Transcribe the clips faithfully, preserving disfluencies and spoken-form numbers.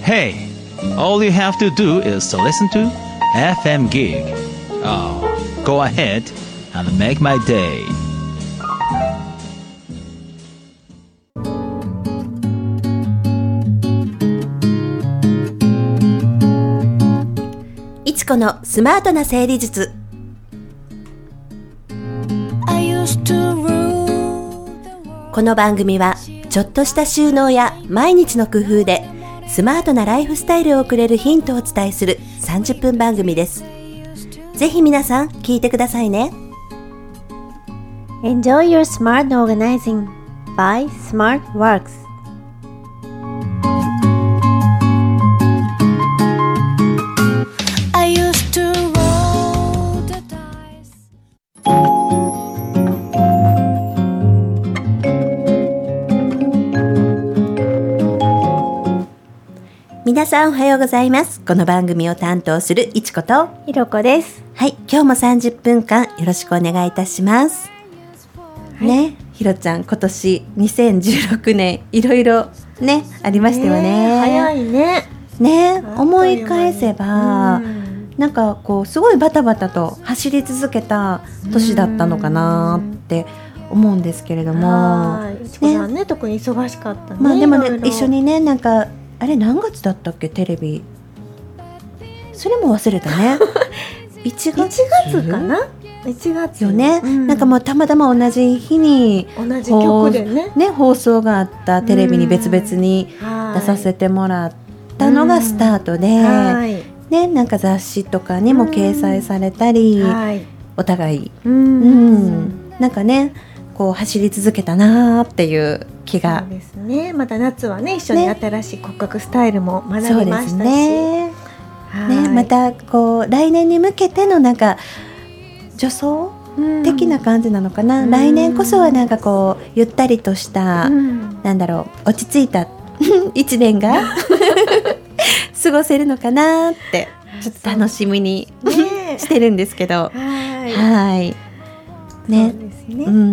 Hey, all you have to do is to listen to エフエム Gig. Oh, go ahead and make my day. いちこのスマートな整理術。この番組はちょっとした収納や毎日の工夫でスマートなライフスタイルをくれるヒントをお伝えするさんじゅっぷん番組です。ぜひ皆さん聞いてくださいね。 Enjoy your smart organizing by SmartWorks。 皆さんおはようございます。この番組を担当するいちことひろこです。 はい、今日もさんじゅっぷんかんよろしくお願いいたします、はい、ね、ひろちゃん今年にせんじゅうろくねんいろいろねありましたよね。 ね、早いね。 ね、思い返せばなんかこうすごいバタバタと走り続けた年だったのかなって思うんですけれども、 はい、いちこさんね、特に忙しかったね。 まあでもね、 いろいろ一緒にね、なんかあれ何月だったっけ、テレビそれも忘れたねいちがついちがつかな、いちがつよね、 うん、 なんかもうたまたま同じ日に同じ曲で ね, ね放送があったテレビに別々に出させてもらったのがスタートで、はいね、なんか雑誌とかにも掲載されたり、はい、お互い、うんうん、なんかねこう走り続けたなっていう気が。 そうですね、また夏はね一緒に新しい骨格スタイルも学びましたし、 ねね、またこう来年に向けてのなんか助走的な感じなのかな、うん、来年こそはなんかこうゆったりとした、うん、なんだろう落ち着いた一年が過ごせるのかなってちょっと楽しみに、ね、してるんですけど、はいはいね、そうですね、うんうん、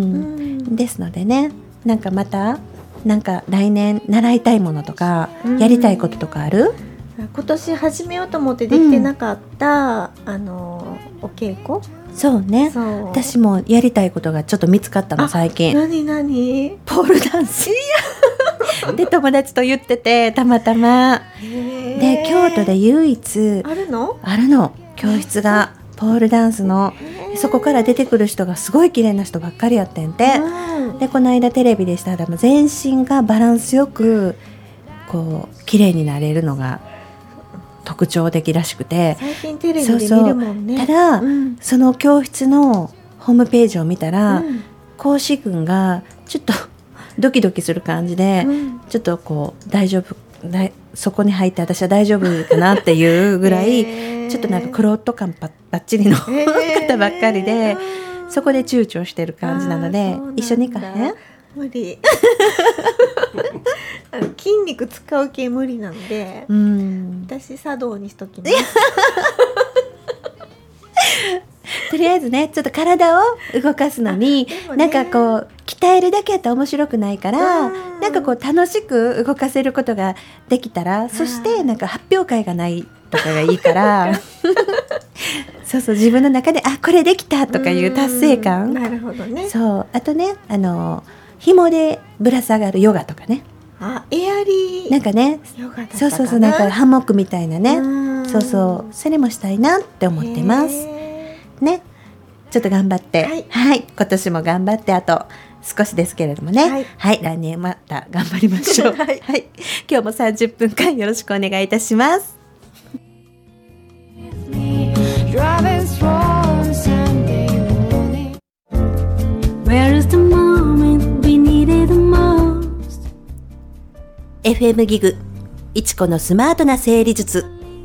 ですのでね、なんかまたなんか来年習いたいものとか、うん、やりたいこととかある？ 今年始めようと思ってできてなかった、うん、あのお稽古。 そうね、そう私もやりたいことがちょっと見つかったの最近。 何何？ ポールダンスで友達と言っててたまたまで京都で唯一あるの？ あるの教室がポールダンスの。そこから出てくる人がすごい綺麗な人ばっかりやってんて、うん、でこの間テレビでしたら全身がバランスよくこう綺麗になれるのが特徴的らしくて、 最近テレビで見るもんね。 そうそう、ただ、うん、その教室のホームページを見たら、うん、講師群がちょっとドキドキする感じで、うん、ちょっとこう大丈夫だそこに入って私は大丈夫かなっていうぐらい、えー、ちょっとなんかクロート感ばっちりの、えー、方ばっかりで、そこで躊躇してる感じなので、一緒に行かへん？ 無理あの筋肉使う系無理なんで、うん、私茶道にしときますとりあえずねちょっと体を動かすのに、ね、なんかこう鍛えるだけやったら面白くないから、なんかこう楽しく動かせることができたら、そしてなんか発表会がないとかがいいからそうそう、自分の中であこれできたとかいう達成感。 なるほどね。 そう、あとねあの紐でぶら下がるヨガとかね、 あエアリーなんかねヨガだったかな、 そうそうそう、なんかハンモックみたいなね、そうそう、それもしたいなって思ってますね。ちょっと頑張って、はい、はい、今年も頑張って、あと少しですけれどもね、はい、はい、来年また頑張りましょう、はい、はい、今日もさんじゅっぷんかんよろしくお願いいたします。エフエム ギグいちこのスマートな整理術。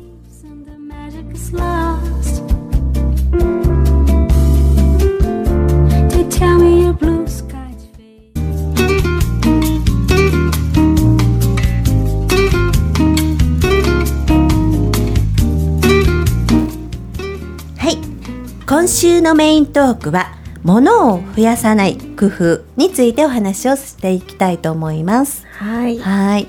今週のメイントークは物を増やさない工夫についてお話をしていきたいと思います。 はい、 はい、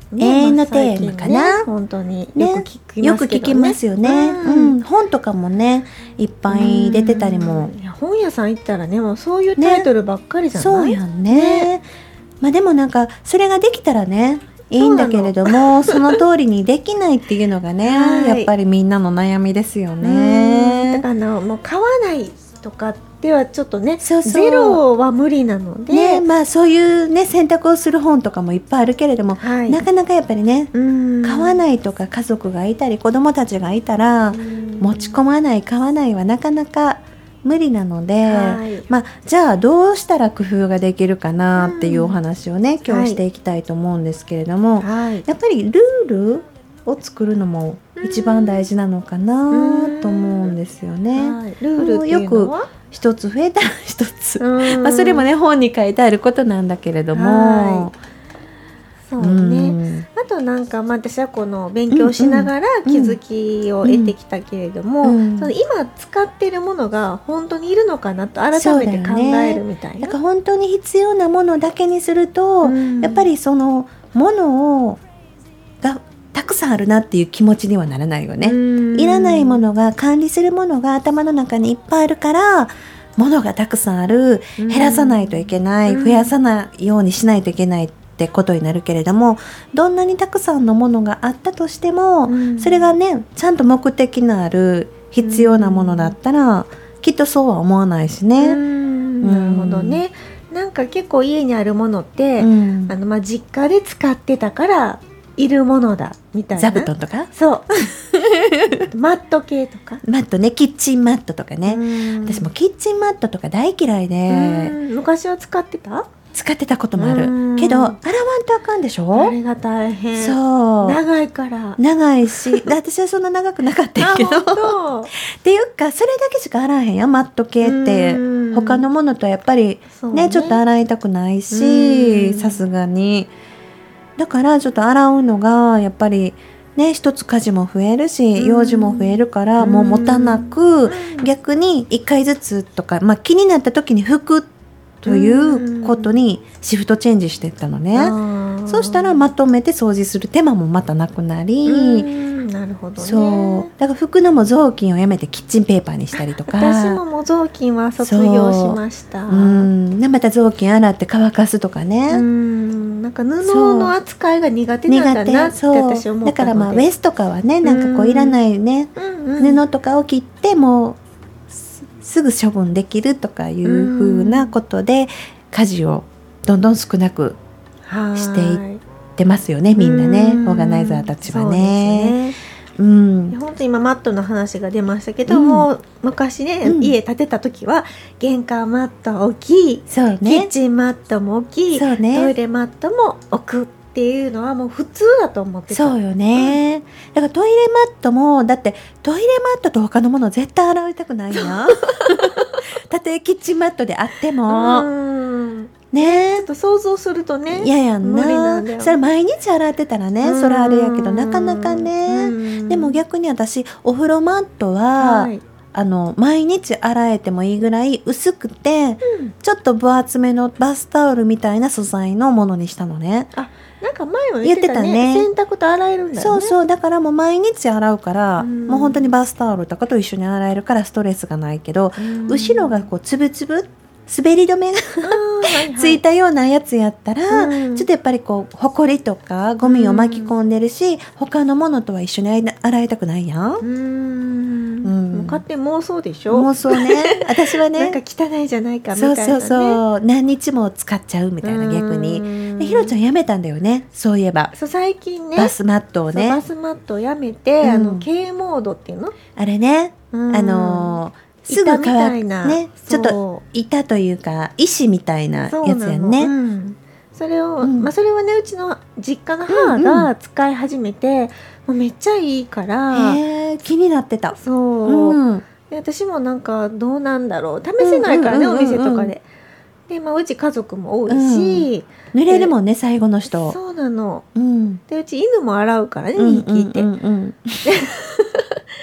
永遠のテーマかな、 まあね、本当によく聞きますけどね、 よく聞きますよね、うんうん、本とかもねいっぱい出てたりも、 いや本屋さん行ったらねもうそういうタイトルばっかりじゃない、 ね、そうやん ね, ねまあでもなんかそれができたらねいいんだけれども そ, その通りにできないっていうのがね、はい、やっぱりみんなの悩みですよね。 だからもう買わないとかではちょっとね、そうそうゼロは無理なので、 ね、まあそういうね選択をする本とかもいっぱいあるけれども、はい、なかなかやっぱりね買わないとか家族がいたり子供たちがいたら持ち込まない買わないはなかなか無理なので、はい、まあじゃあどうしたら工夫ができるかなっていうお話をね、今日していきたいと思うんですけれども、はい、やっぱりルールを作るのも一番大事なのかなと思うんですよね。 はい、ルールっていうのはよく一つ増えたら一つ、まあ、それもね本に書いてあることなんだけれども、はい、 そうね、あとなんか、まあ、私はこの勉強しながら気づきを得てきたけれども、うんうん、その今使っているものが本当にいるのかなと改めて考えるみたいな、 ね、だから本当に必要なものだけにすると、うん、やっぱりそのものをがたくさんあるなっていう気持ちにはならないよね。いらないものが管理するものが頭の中にいっぱいあるからものがたくさんある、減らさないといけない、増やさないようにしないといけないってことになるけれども、どんなにたくさんのものがあったとしても、それがねちゃんと目的のある必要なものだったらきっとそうは思わないしね。 なるほどね。なんか結構家にあるものって、うん、あのまあ実家で使ってたからいるものだみたいな。 座布団とかそうマット系とかマットね、キッチンマットとかね。私もキッチンマットとか大嫌いで、 昔は使ってた使ってたこともあるけど洗わんとあかんでしょ。 あれが大変。 そう長いから長いし私はそんな長くなかったけどっていうかそれだけしか洗わへんやマット系って他のものとやっぱり ね, ねちょっと洗いたくないしさすがにだからちょっと洗うのがやっぱりね一つ家事も増えるし用事も増えるからもう持たなく逆にいっかいずつとか、まあ、気になった時に拭くということにシフトチェンジしていったのね。そうしたらまとめて掃除する手間もまたなくなり、 なるほどね。 そうだから拭くのも雑巾をやめてキッチンペーパーにしたりとか。 私ももう雑巾は卒業しました。 うんでまた雑巾洗って乾かすとかね。 うんなんか布の扱いが苦手なんだなって私思ったので、 だからまあウエストとかはねなんかこういらないね、うんうん、布とかを切ってもすぐ処分できるとかいう風なことで家事をどんどん少なくしていってますよね、みんなね、オーガナイザーたちはね。うん、 本当に今マットの話が出ましたけども、うん、昔ね、うん、家建てた時は玄関マット大きい、そうね、キッチンマットも大きい、そうね、トイレマットも置くっていうのはもう普通だと思ってた。 そうよね、うん、だからトイレマットもだってトイレマットと他のもの絶対洗いたくないなたとえキッチンマットであっても、うんね、 ちょっと想像するとねいややんな、無理なんだよ。それ毎日洗ってたらねそれあれやけどなかなかね。でも逆に私お風呂マットは、はい、あの毎日洗えてもいいぐらい薄くて、うん、ちょっと分厚めのバスタオルみたいな素材のものにしたのね。 あなんか前も言ってた ね, 言ってたね、洗濯と洗えるんだよね。 そうそうだからもう毎日洗うから、うん、もう本当にバスタオルとかと一緒に洗えるからストレスがないけど、うん、後ろがこうつぶつぶ滑り止めがついたようなやつやったら、うん、ちょっとやっぱりこうほこりとかゴミを巻き込んでるし、うん、他のものとは一緒に洗いたくないやん。うーん、 うん、もう勝手に妄想でしょ。 妄想ね私はねなんか汚いじゃないかみたいな、ね、 そうそうそう何日も使っちゃうみたいな。逆にでひろちゃんやめたんだよね。そういえばそう最近ねバスマットをねバスマットをやめて、うん、あの K モードっていうのあれね、うん、あのーすぐ乾くね、ちょっと板というか石みたいなやつやんね。 そ, うん、それを、うんまあ、それはねうちの実家の母が使い始めて、うんうん、もうめっちゃいいからへ気になってた。 そう、うん、で私もなんかどうなんだろう試せないからね、うんうんうんうん、お店とかでで、まあ、うち家族も多いし、 うん、濡れるもんね最後の人。 そうなの、 うん、 でうち犬も洗うからねにひきいて、うんうんうんうん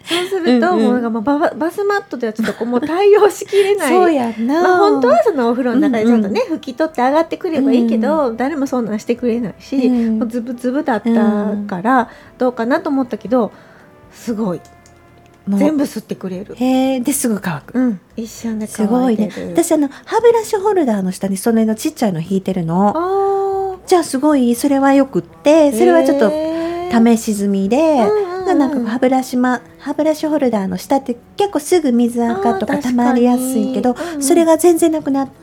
そうすると、うんうん、もうなんかもう バ, バスマットではちょっとこうもう対応しきれないそうやな、 まあ、本当はそのお風呂の中でちゃんとね、うんうん、拭き取って上がってくればいいけど、うん、誰もそんなんしてくれないし、うん、もうズブズブだったからどうかなと思ったけど、すごい全部吸ってくれる。 へー、ですぐ乾く、 うん、一瞬で乾いてる。 すごいね。私あの歯ブラシホルダーの下にそれのちっちゃいの引いてるの。あ、じゃあすごいそれはよくって、それはちょっと試し済みで、うんうん、なんか歯ブラシ、ま、歯ブラシホルダーの下って結構すぐ水垢とかたまりやすいけど、うん、それが全然なくなって、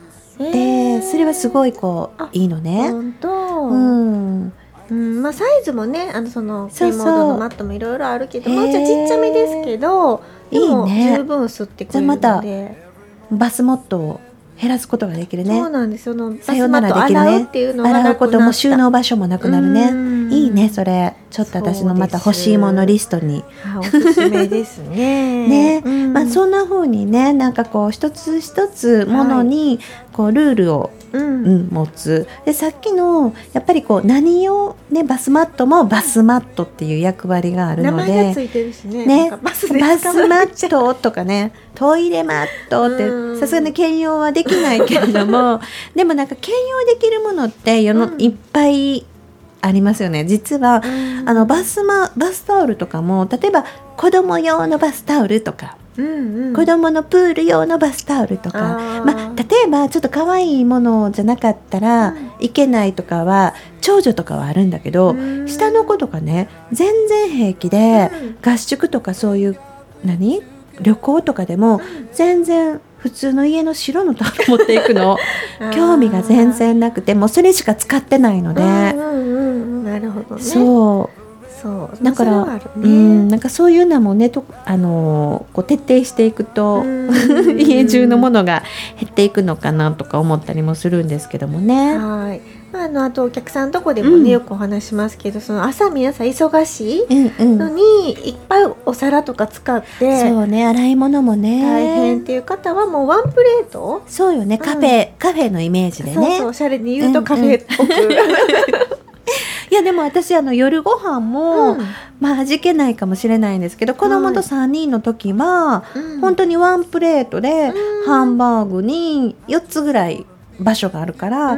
それはすごいこういいのね。 本当、 うんうん、まあ、サイズもね、あのそのキーモードのマットもいろいろあるけど、まあ、ちっちゃめですけど、でも十分吸ってくれるので、じゃあまたバスマットを減らすことができるね。 そうなんです。そのバスマット洗うっていうのがなくなった。 洗うことも収納場所もなくなるね。いいね、それ。ちょっと私のまた欲しいものリストに。 おすすめですね。 ね、うん、まあそんな風にね、なんかこう一つ一つものにこうルールを、うんうん、持つ。でさっきのやっぱりこう何をね、バスマットもバスマットっていう役割があるので、 名前がついてるしね。 ね、 バスバスマットとかね、トイレマットってさすがに兼用はできないけれども、でもなんか兼用できるものって世の、うん、いっぱいありますよね。実は、うん、あのバスマバスタオルとかも、例えば子供用のバスタオルとか、うんうん、子供のプール用のバスタオルとか、まあ、例えばちょっと可愛いものじゃなかったらいけないとかは、長女とかはあるんだけど、うん、下の子とかね全然平気で、うん、合宿とかそういう何旅行とかでも全然普通の家の白のタオル持っていくの興味が全然なくて、もうそれしか使ってないので、 うんうんうん、なるほどね。 そうそうだから、ね、うん、なんかそういうのもねと、あのー、こう徹底していくと家中のものが減っていくのかなとか思ったりもするんですけどもね。 はい、まあ、あのあとお客さんのとこでもね、うん、よくお話しますけど、その朝皆さん忙しいのに、うんうん、いっぱいお皿とか使ってそうね、洗い物もね大変っていう方はもうワンプレート、 そうよね、カフェ、うん、カフェのイメージでね、 そうそう、おしゃれに言うとカフェっぽく、うんうんいやでも私あの夜ご飯も、うん、まあ味気ないかもしれないんですけど、子供とさんにんの時は、うん、本当にワンプレートで、うん、ハンバーグによっつぐらい場所があるから、うん、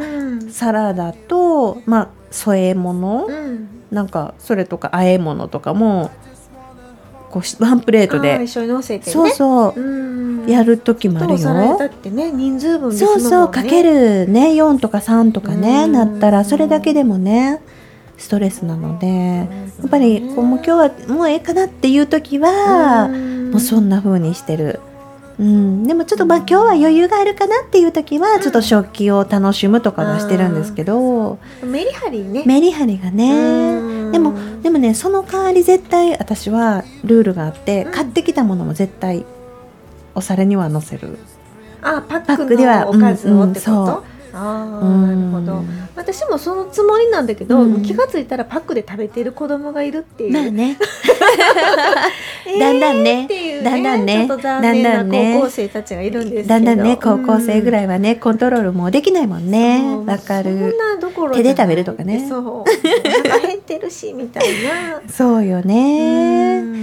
サラダと、まあ、添え物、うん、なんかそれとか和え物とかもこうワンプレートで一緒に乗せてね、 そうそう、うん、やる時もあるよ。 だってね、人数分ですもんね。 そうそう、かけるねよんとかさんとかね、なったらそれだけでもねストレスなので、やっぱりこうもう今日はもうええかなっていう時はもうそんな風にしてる。うん、でもちょっとまあ今日は余裕があるかなっていう時はちょっと食器を楽しむとかはしてるんですけど、 うん、メリハリね、 メリハリがね、でもでもね、その代わり絶対私はルールがあって、うん、買ってきたものも絶対お皿には乗せる。 あ、パックのおかずをってこと、うんうん、そう、ああ、なるほど。私もそのつもりなんだけど、うん、気がついたらパックで食べてる子供がいるっていう。 まあね。だんだんね、 ね、 だんだんね、 ちょっと残念な高校生たちがいるんですけど、 だんだんね、高校生ぐらいはね、うん、コントロールもできないもんね。わかる。 そんなどころ手で食べるとかね。 そう。お腹減ってるしみたいな。 そうよね。うん、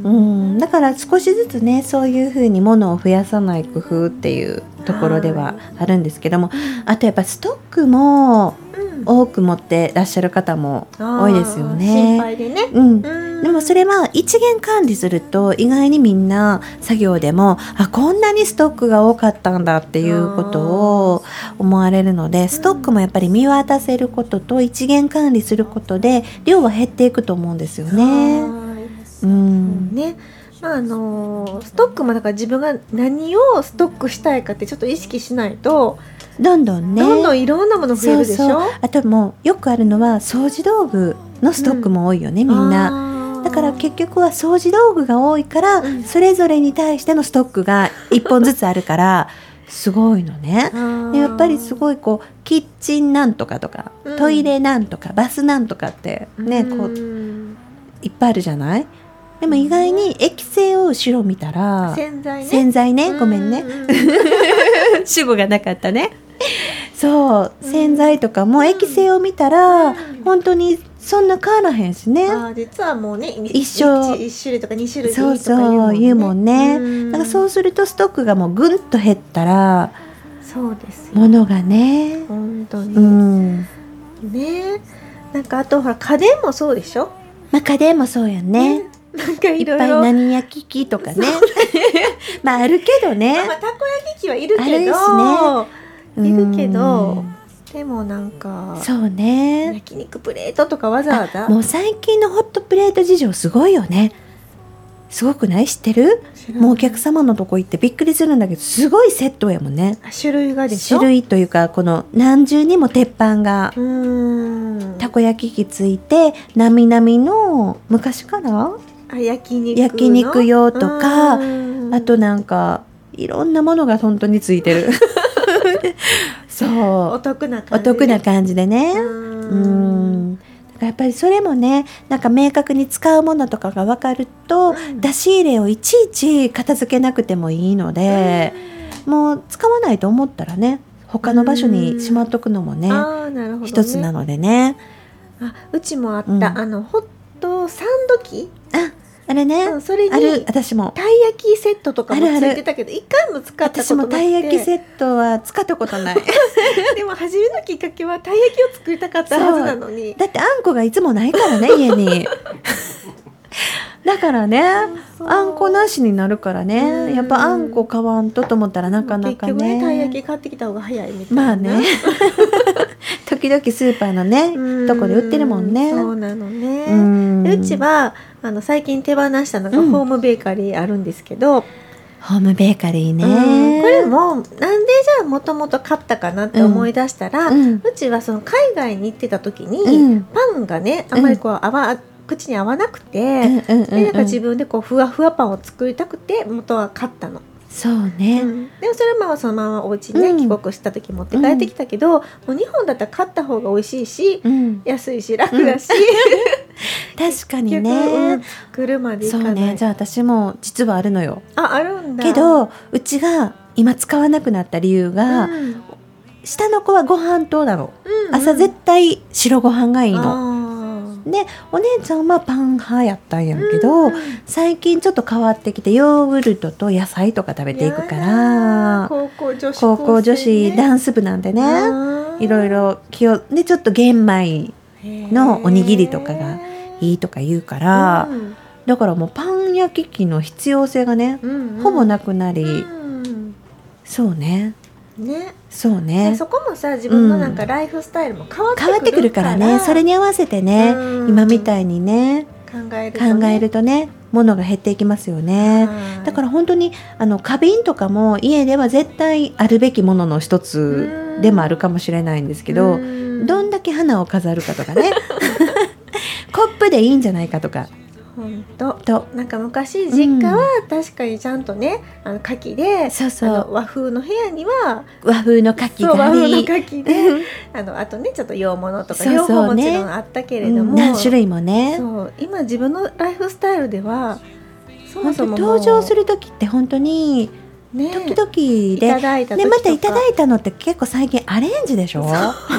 うん、だから少しずつね、そういう風に物を増やさない工夫っていうところではあるんですけども、あとやっぱストックも多く持ってらっしゃる方も多いですよね。 心配でね、 うん、でもそれは一元管理すると意外にみんな作業でも、あ、こんなにストックが多かったんだっていうことを思われるので、ストックもやっぱり見渡せることと一元管理することで量は減っていくと思うんですよね。うん、 ね、まああのストックもだから自分が何をストックしたいかってちょっと意識しないとどんどんね、 どんどんいろんなもの増えるでしょ。そうそう、 あともうよくあるのは掃除道具のストックも多いよね、うん、みんな。だから結局は掃除道具が多いから、うん、それぞれに対してのストックがいっぽんずつあるからすごいのね。でやっぱりすごいこうキッチンなんとかとか、うん、トイレなんとかバスなんとかってね、こういっぱいあるじゃない。でも意外に液性を後ろ見たら洗剤ね、 洗剤ね、ごめんね、主語がなかったね。そう、洗剤とかも液性を見たら、うん、本当にそんな変わらへんしね。 あ実はもうね一緒一種類とかに種類でいいとかそうそう言うもんね。 うん、 だからそうするとストックがもうぐんと減ったらそうですよものがね本当に、 うん、 ねなんかあとほら家電もそうでしょ。 まあ家電もそうやね、 ねなんかいろいろいっぱい何焼き器とかねまああるけどね、 まあ、まあたこ焼き器はいるけどあるしね、 いるけどでもなんかそうね焼肉プレートとかわざわざもう最近のホットプレート事情すごいよね。すごくない？知ってる？もうお客様のとこ行ってびっくりするんだけどすごいセットやもんね。 種類がでしょ。 種類というかこの何重にも鉄板がうーんたこ焼き器ついてなみなみの昔からあ焼肉の焼肉用とかうんあとなんかいろんなものが本当についてるそうお得な感じで、 お得な感じでねううんんやっぱりそれもねなんか明確に使うものとかが分かると、うん、出し入れをいちいち片付けなくてもいいので、うん、もう使わないと思ったらね他の場所にしまっとくのもね、 あなるほどね一つなのでね。 あうちもあった、 うん、 あのホットサンド機ああれね、 うん、それにある私もたい焼きセットとかもついてたけど一回も使ったことなくて。 私もたい焼きセットは使ったことないでも初めのきっかけはたい焼きを作りたかったはずなのにだってあんこがいつもないからね家にだからねあんこなしになるからねやっぱあんこ買わんとと思ったらなかなかね結局ねたい焼き買ってきた方が早いみたいな。 まあね時々スーパーのねとこで売ってるもんね。 そうなのね。 うんうちはあの最近手放したのがホームベーカリーあるんですけど、 うん、ホームベーカリーね、 うん、これもなんでじゃあもともと買ったかなって思い出したら、うん、うちはその海外に行ってた時に、うん、パンがねあんまりこう合わ口に合わなくて、うんうんうんうん、でなんか自分でこうふわふわパンを作りたくて元は買ったの。 そうね、 うん、でもそれはまあそのままお家にね、うん、帰国した時持って帰ってきたけど、うん、もう日本だったら買った方が美味しいし、うん、安いし楽だし、 うん、確かにね、 うん、車で行かない。 そうね、じゃあ私も実はあるのよ。 あ、あるんだ。 けどうちが今使わなくなった理由が、うん、下の子はご飯糖なの、うんうん、朝絶対白ご飯がいいのでお姉ちゃんはパン派やったんやけど、うん、最近ちょっと変わってきてヨーグルトと野菜とか食べていくから高校女子、 高校女子ダンス部なんでねいろいろ気をでちょっと玄米のおにぎりとかがいいとか言うから、うん、だからもうパン焼き器の必要性がね、うんうん、ほぼなくなり、うん、そうねね、 そうね。 そこもさ自分のなんかライフスタイルも変わってくるから、うん、変わってくるからね。それに合わせてね、うん、今みたいにね考えるとね、 考えるとね物が減っていきますよね。だから本当にあの花瓶とかも家では絶対あるべきものの一つでもあるかもしれないんですけど、うん、どんだけ花を飾るかとかねコップでいいんじゃないかとか。 本当となんか昔実家は確かにちゃんとね、うん、あの牡蠣でそうそうあの和風の部屋には和風の牡蠣があり和風の牡蠣であのあとねちょっと洋物とか両方もちろんあったけれども、 うん、何種類もねそう今自分のライフスタイルではそもそも登場する時って本当にね、時々でいただいた時とか、 ね、またいただいたのって結構最近アレンジでしょ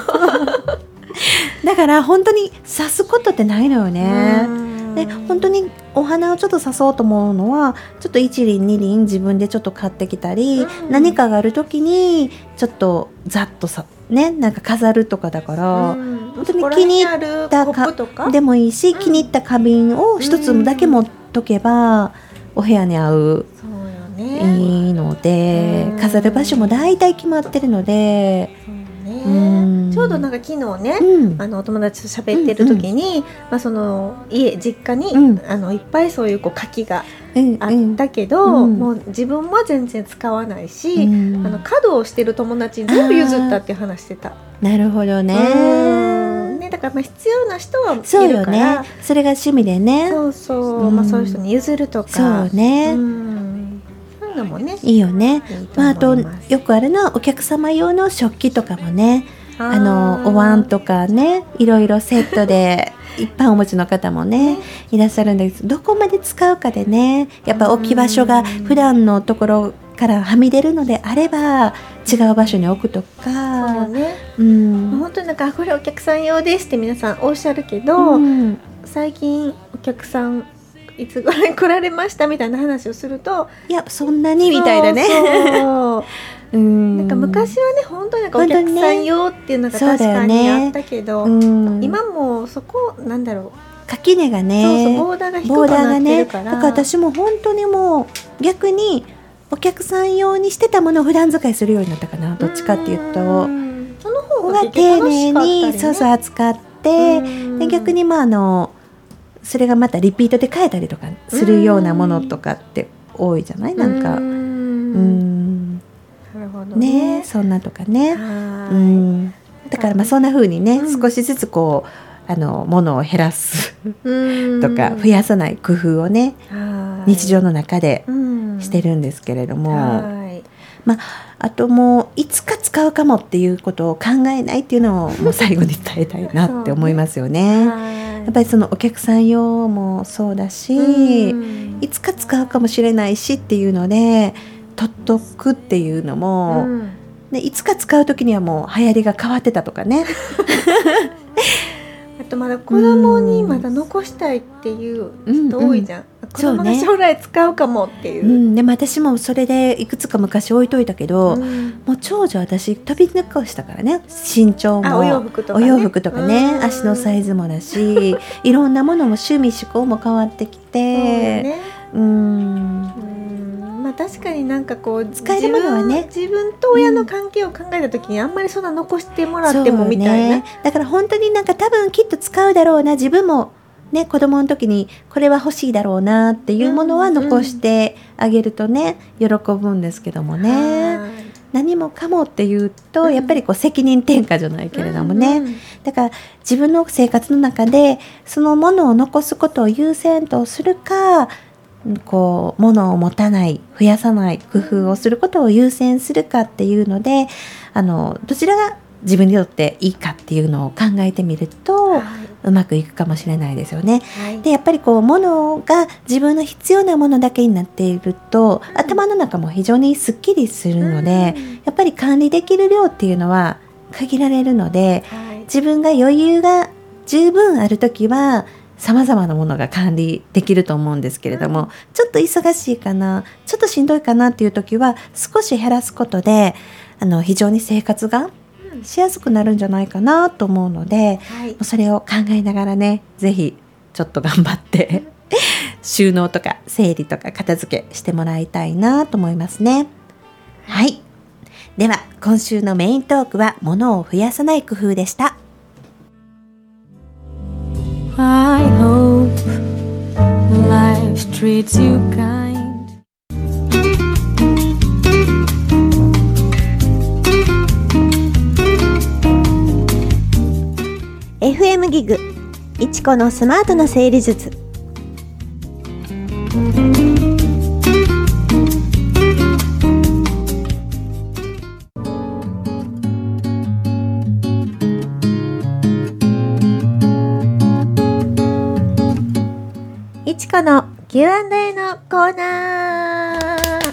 だから本当に刺すことってないのよね。で本当にお花をちょっと刺そうと思うのはちょっといち輪に輪自分でちょっと買ってきたり、うん、何かがある時にちょっとざっとさねなんか飾るとかだから、うん、本当に気に入ったかでもいいし、うん、気に入った花瓶を一つだけ持っとけば、うん、お部屋に合ういいので、うん、飾る場所も大体決まってるので、 うん、ちょうどなんか昨日ね、うん、あのお友達と喋ってる時に、うんうんまあ、その家実家に、うん、あのいっぱいそういうこう牡蠣があったけど、うん、もう自分は全然使わないし、うん、あの稼働してる友達に全部譲ったって話してた。 なるほどね、 うんねだからまあ必要な人はいるからそうよねそれが趣味でねそうそう、うんまあ、そういう人に譲るとかそうね、 うんもね、 いいよね。いいとまあ、あとよくあるのはお客様用の食器とかもねあのお椀とかねいろいろセットでいっぱいお持ちの方もねいらっしゃるんですけどどこまで使うかでねやっぱ置き場所が普段のところからはみ出るのであれば違う場所に置くとか、 そうね、 うん、 本当になんかこれお客さん用ですって皆さんおっしゃるけど、うん、最近お客さんいつぐらい来られましたみたいな話をすると、 いやそんなにみたいなね、 そううん、なんか昔はね本当になんかお客さん用っていうのが確かにあったけど、ね、うん、今もそこなんだろう、 垣根がね、 そうそうボーダーが低くなってるから、 ね、だから私も本当にもう逆にお客さん用にしてたものを普段使いするようになったかな。どっちかっていうと、 うんその方が丁寧にそうそう扱って、で逆にまああのそれがまたリピートで変えたりとかするようなものとかって多いじゃない、なんか、うん、 なるほど ね, ねそんなとかね、うん、だからまあそんな風にね、うん、少しずつこうあの物を減らすとか増やさない工夫をね日常の中でしてるんですけれども、はいまあ、あともういつか使うかもっていうことを考えないっていうのをもう最後に伝えたいなって思いますよね。やっぱりそのお客さん用もそうだし、いつか使うかもしれないしっていうので取っとくっていうのも、でいつか使う時にはもう流行りが変わってたとかねあとまだ子供にまだ残したいっていう人多いじゃん、うんうん、子供が将来使うかもっていう、 うん、でも私もそれでいくつか昔置いといたけど、うん、もう長女私飛び抜かしたからね、身長もお洋服とかね、 お洋服とかね、うん、足のサイズもだしいろんなものも趣味嗜好も変わってきて、ね、うんうんまあ、確かになんかこう使えるものはね、 自分と親の関係を考えた時にあんまりそんな残してもらってもみたいな、ね、 だから本当になんか多分きっと使うだろうな、自分もね子供の時にこれは欲しいだろうなっていうものは残してあげるとね、うんうん、喜ぶんですけどもね、何もかもっていうとやっぱりこう責任転嫁じゃないけれどもね、うんうん、だから自分の生活の中でそのものを残すことを優先とするか、こう物を持たない、増やさない工夫をすることを優先するかっていうので、あのどちらが自分にとっていいかっていうのを考えてみると、はい、うまくいくかもしれないですよね、はい、でやっぱりこう物が自分の必要なものだけになっていると、うん、頭の中も非常にすっきりするので、うん、やっぱり管理できる量っていうのは限られるので、はい、自分が余裕が十分あるときはさまざまなものが管理できると思うんですけれども、うん、ちょっと忙しいかな、ちょっとしんどいかなっていう時は少し減らすことであの非常に生活がしやすくなるんじゃないかなと思うので、はい、それを考えながらね、ぜひちょっと頑張って収納とか整理とか片付けしてもらいたいなと思いますね。はい、では今週のメイントークは物を増やさない工夫でした。I hope life treats you kind. エフエム ギグいちこのスマートな整理術。いちこの キューアンドエー のコーナー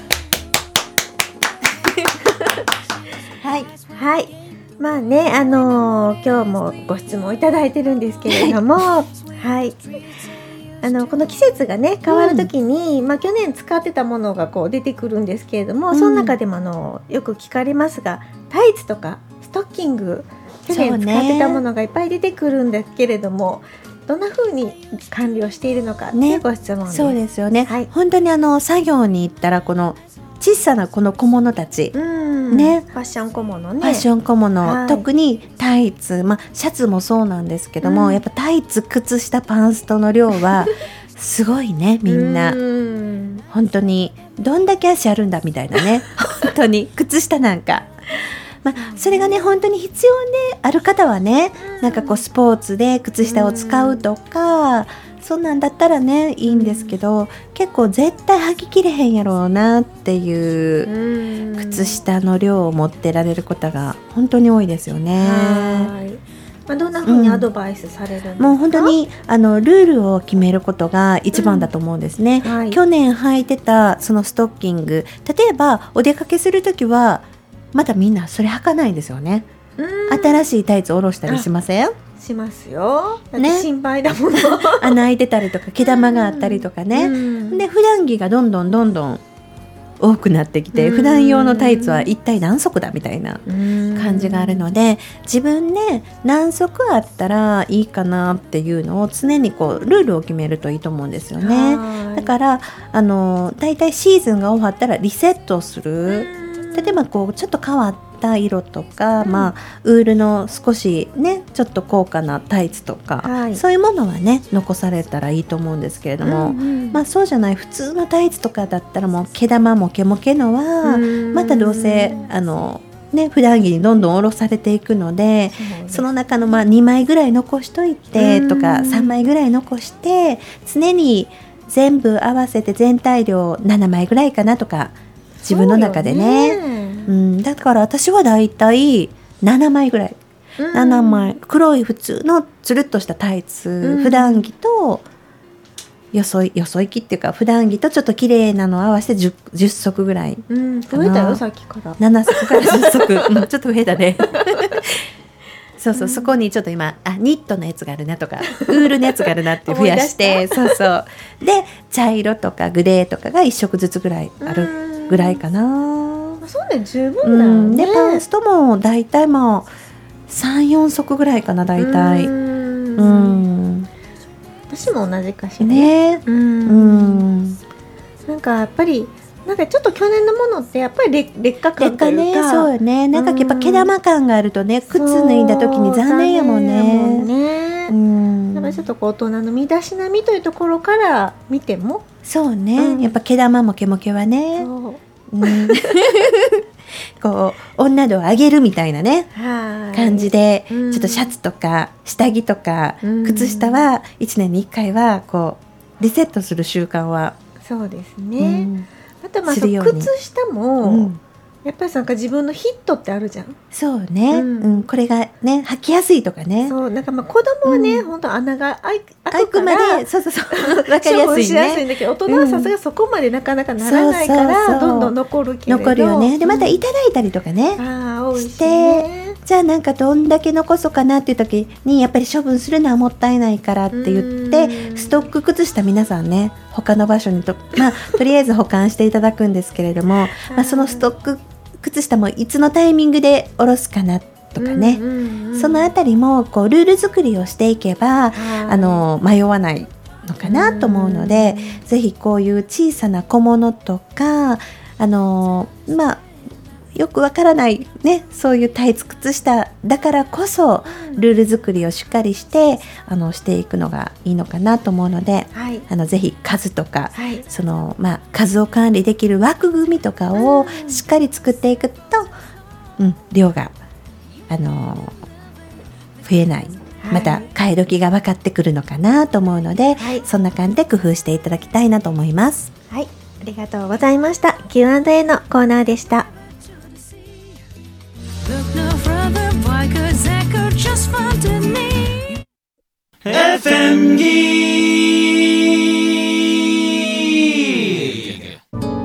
はいはい、まあね、あのー、今日もご質問いただいてるんですけれどもはいあのこの季節がね変わるときに、うんまあ、去年使ってたものがこう出てくるんですけれども、うん、その中でもあのよく聞かれますが、タイツとかストッキング去年使ってたものがいっぱい出てくるんですけれども、どんな風に管理をしているのかというご質問です。 そうですよね、はい、本当にあの作業に行ったらこの小さなこの小物たち、 うんね、ファッション小物ね、 ファッション小物、はい、特にタイツ、まあ、シャツもそうなんですけども、うん、やっぱタイツ、靴下、パンストの量はすごいね、みんなうん本当にどんだけ足あるんだみたいなね本当に靴下なんかまあ、それがね本当に必要である方はね、なんかこうスポーツで靴下を使うとか、そんなんだったらねいいんですけど、結構絶対履ききれへんやろうなっていう靴下の量を持ってられる方が本当に多いですよね。 はいまあ、どんな風にアドバイスされるんですか？ うん、もう本当にあのルールを決めることが一番だと思うんですね、うんはい、去年履いてたそのストッキング、例えばお出かけするときはまたみんなそれ履かないんですよね。新しいタイツ下ろしたりしません？ しますよ。だって心配だもん、ね、 穴開いてたりとか毛玉があったりとかね。で普段着がどんどんどんどん多くなってきて、普段用のタイツは一体何足だみたいな感じがあるので、自分で何足あったらいいかなっていうのを常にこうルールを決めるといいと思うんですよね。だからあのだいたいシーズンが終わったらリセットする。例えばこうちょっと変わった色とか、うん、まあウールの少しねちょっと高価なタイツとか、はい、そういうものはね残されたらいいと思うんですけれども、うんうん、まあそうじゃない普通のタイツとかだったらもう毛玉も毛も毛のはまたどうせあのね普段着にどんどん下ろされていくので、 そ, その中のまあにまいぐらい残しといてとかさんまいぐらい残して常に全部合わせて全体量ななまいぐらいかなとか自分の中で ね, ね、うん、だから私はだいたいななまいぐらい、うん、ななまい黒い普通のつるっとしたタイツ、うん、普段着とよそいよそ行きっていうか普段着とちょっと綺麗なのを合わせて 10, じゅっそくぐらい、 うん、増えたよさっきからななそくからじゅっそく、うん、ちょっと増えたねそうそう、うん、そこにちょっと今あニットのやつがあるなとかウールのやつがあるなって増やしてそうそうで茶色とかグレーとかがいっしょくずつぐらいあるぐらいかな。 そうね十分だよね、うん、 でパンストもだいたいもうさん、よんそくぐらいかなだいたい。うん、うん、 私も同じかしらね。うん、うん、なんかやっぱりなんかちょっと去年のものってやっぱり 劣, 劣化感というか、 劣化ね、そうよね。なんかやっぱ毛玉感があるとね、靴脱いだ時に残念やもんね。 ね、うん、やっぱりちょっとこう大人の身だしなみというところから見てもそうね、うん、やっぱ毛玉も毛も毛はね、そう、うん、こう女度を上げるみたいなね感じで、うん、ちょっとシャツとか下着とか、うん、靴下はいちねんにいっかいはこうリセットする習慣はそうですね、うん、あとまあ靴下も、うん、やっぱりなんか自分のヒットってあるじゃん。 そうね、うんうん、これがね履きやすいとかね。 そうなんかまあ子供はね、うん、本当穴が開くからまでそうそうそう分かりやすいね。 しやすいんだけど大人はさすがそこまでなかなかならないから、うん、そうそうそうどんどん残るけれど残るよね。でまたいただいたりとかね、うん、あ多いしね。じゃあなんかどんだけ残そうかなっていう時にやっぱり処分するのはもったいないからって言ってストック靴下皆さんね他の場所にと、まあ、とりあえず保管していただくんですけれどもまあそのストック靴下もいつのタイミングで下ろすかなとかね、うんうんうん、そのあたりもこうルール作りをしていけばあの迷わないのかなと思うので、うん、ぜひこういう小さな小物とかあのまあよくわからないねそういうタイツ靴下だからこそルール作りをしっかりしてあのしていくのがいいのかなと思うので、はい、あのぜひ数とか、はい、そのまあ、数を管理できる枠組みとかをしっかり作っていくと、うん、量があの増えない、はい、また買い時が分かってくるのかなと思うので、はい、そんな感じで工夫していただきたいなと思います。 はい、ありがとうございました。 キューアンドエー のコーナーでした。 エフエム ギー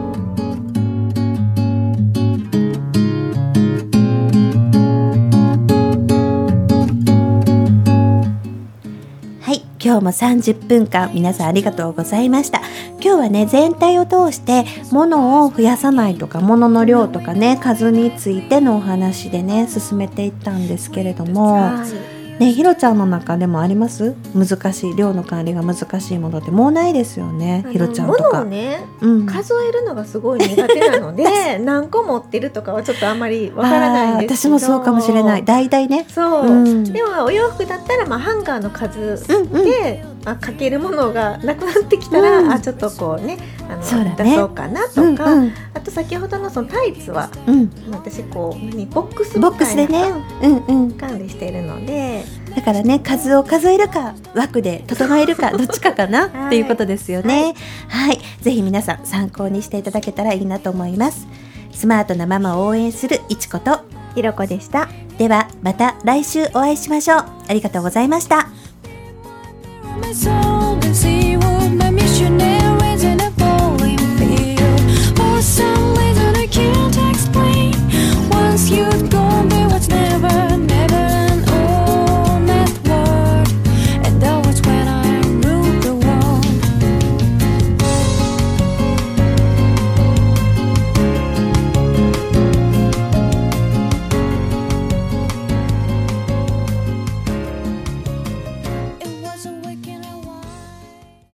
はい、今日もさんじゅっぷんかん皆さんありがとうございました。今日はね全体を通して物を増やさないとか物の量とかね数についてのお話でね進めていったんですけれども、ね、ひろちゃんの中でもあります？難しい量の管理が難しいものってもうないですよね。ひろちゃんとか物をね、うん、数えるのがすごい苦手なので何個持ってるとかはちょっとあんまりわからないんですけど、 私もそうかもしれない。大体ねそう、うん、でもお洋服だったらまあハンガーの数で、うんうんまあ、かけるものがなくなってきたら、うん、あちょっとこうねあのそうだね、出そうかなとか、うんうん、あと先ほどのそのタイツは、うん、私こう何ボックスみたいなボックスでね、うんうん、管理しているのでだからね数を数えるか枠で整えるかどっちかかな、はい、っていうことですよね、はいはい、ぜひ皆さん参考にしていただけたらいいなと思います。スマートなママを応援するいちことひろこでした。 ではまた来週お会いしましょう。ありがとうございました。